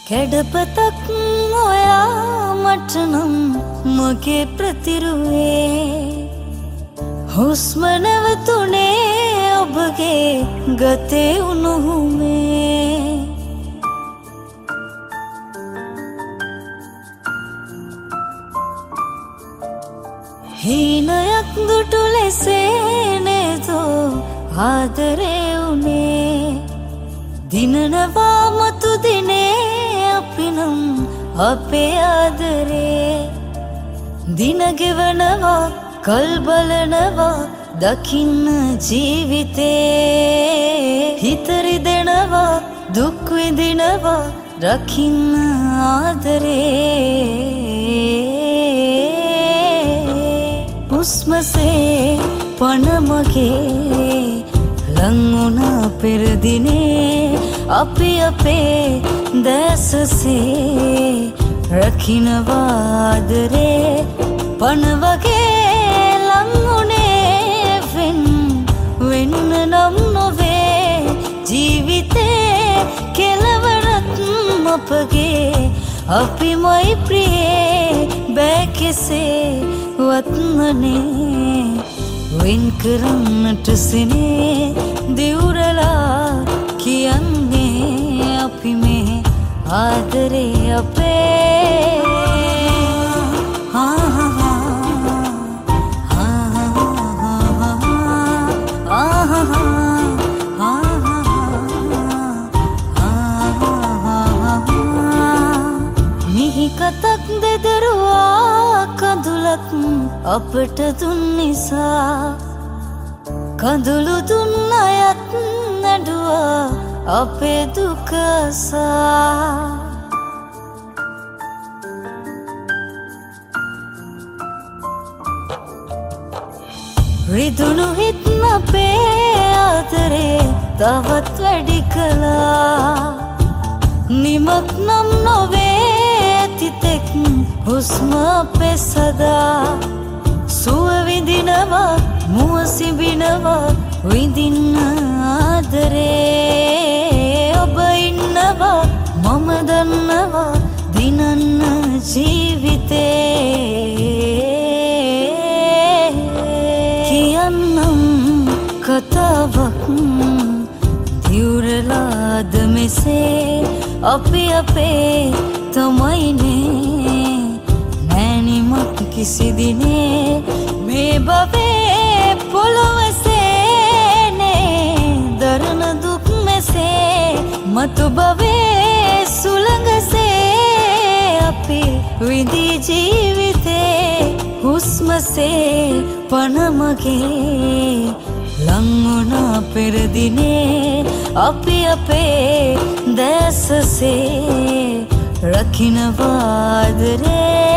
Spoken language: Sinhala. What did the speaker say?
කැඩපතක් ඔයා මට නම් මගේ ප්‍රතිරුවේ හුස්ම නැවතුනේ ඔබගේ ගතේ උණුහුමේ හීනයක් දුටු ලෙසේ නේදෝ ආදරේ උනේ දිනනවා මතු දිනේ අපි නම් අපේ ආදරේ දින ගෙවනවා කල් බලනවා දකින්න ජීවිතේ හිත රිදෙනවා දුක් විඳිනවා රකින්න ආදරේ හුස්මසේ පණ මගේ ලං වුණා පෙර දිනේ අපි අපේ දැසසේ රකින්නවා ආදරේ පණ වගේ ලං වුණේ වෙන්න නම් නොවේ ජීවිතේ කෙලවරත් අපගේ අපිමයි ප්‍රියේ බෑ කෙසේ වත්මනේ වෙන් කරන්නට සිනේ දිවුරලා කියන්නේ අපි මේ ආදරේ අපේ මිහි කතක් දෙදරුවා කඳුලක් අපට දුන් නිසා කඳුළු දුන්න අයත් නැඩුවා අපේ දුකසා රිදුණු හිත් අපේ ආදරේ තවත් වැඩි කළා නිමක් නම් නොවේ ඇතිතෙක් හුස්ම අපේ සදා සුව විඳිනවා මුව සිඹිනවා විඳින්න ආදරේ ඔබ ඉන්නවා මම දන්නවා දිනන්න ජීවිතේ කියන්නම් කතාවක් දිවුරලාද මෙසේ අපි අපේ තමයිනේ නෑනිමක් කිසි දිනේ මේ බවේ පොළොවසේනේ දරන දුක් මෙසේ මතු බවේ සුළඟසේ අපි විඳී ජීවිතේ හුස්මසේ පණ මගේ ලං වුණා පෙර දිනේ අපි අපේ දැසසේ රකින්නවා ආදරේ